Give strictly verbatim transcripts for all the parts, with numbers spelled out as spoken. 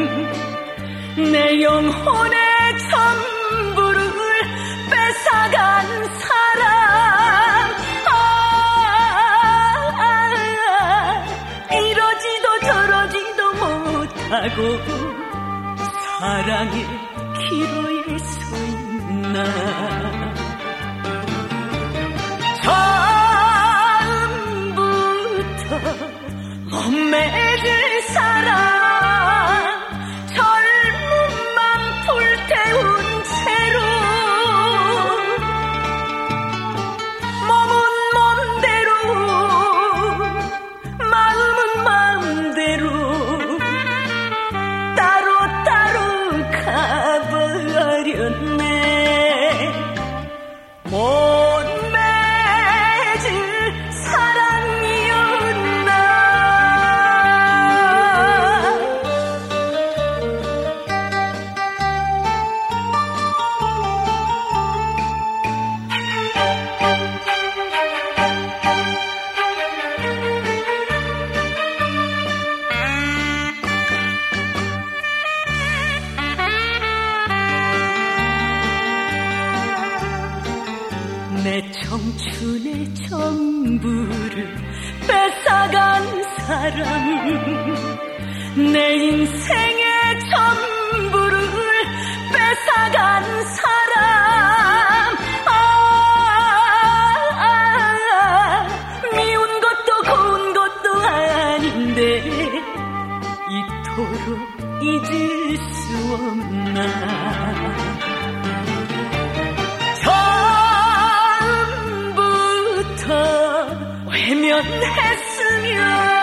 내 영혼의 전부를 뺏어간 사람. 아, 아, 아, 이러지도 저러지도 못하고 사랑의 기로에 서 있나. 처음부터 못 맺을 사랑, 젊음만 불태운 채로 몸은 몸대로 마음은 마음대로 따로 따로 가버렸네. 못 맺을 사랑이었나. 내 청춘의 전부를 뺏어간 사람, 내 인생의 전부를 뺏어간 사람. 아, 아, 아, 미운 것도 고운 것도 아닌데 이토록 잊을 수 없나. 외면했으면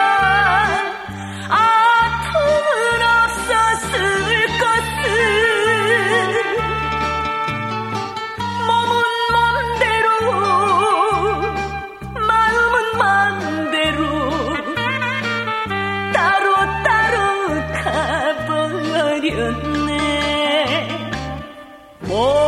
아픔은 없었을 것을. 몸은 몸대로 마음은 마음대로 따로 따로 가버렸네. 오